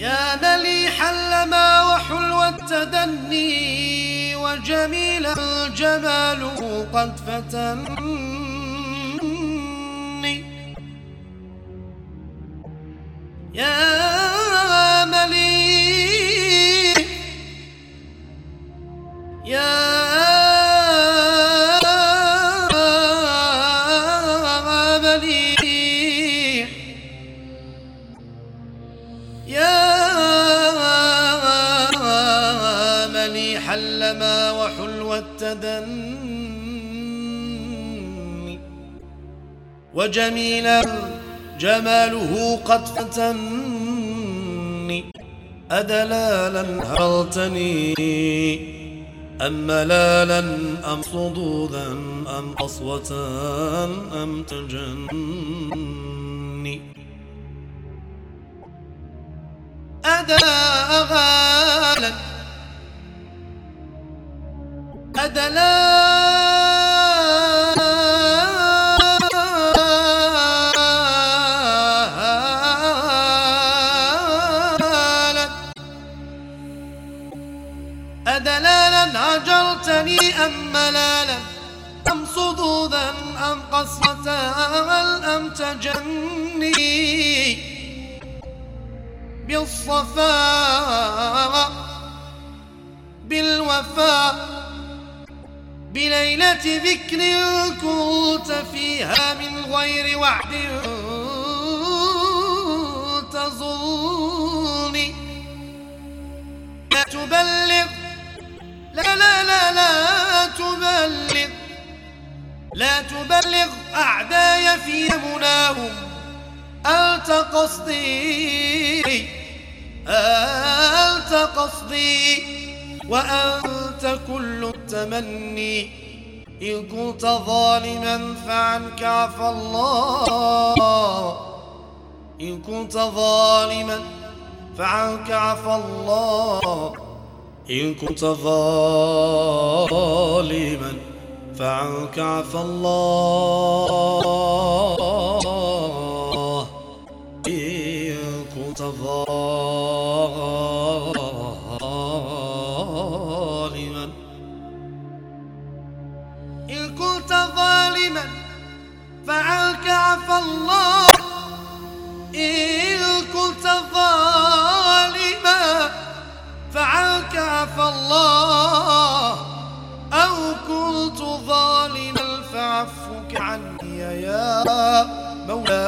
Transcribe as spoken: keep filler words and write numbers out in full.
يا مليحا لما وحلو التدني وجميلا جماله قد فتني. يا مليح يا مليح يا مليحا لما وحلو التدني وجميلا جماله قد فتني. أدلالا هرتني أم ملالا أم صدودا أم قسوة أم تجني. أدلالا أدلالا أدلالا هجرتني أم ملالا أم صدودا أم قسوة أم تجني. بالصفاء بالوفاء بليلة ذكر كنت فيها من غير وعد تزورني. لا تبلغ لا لا لا لا تبلغ لا تبلغ أعداي في مناهم أنت قصدي أنت قصدي وأنت كل التمني. إن كنت ظالما فعنك عفى الله إن كنت ظالما فعنك عفى الله إن كنت ظالما فعنك عفى الله إن كنت ظالما إن كنت ظالما فعنك عفى الله إن كنت ظالما فعنك عفى الله أو كنت ظالما فعفوك عني يا مولاي.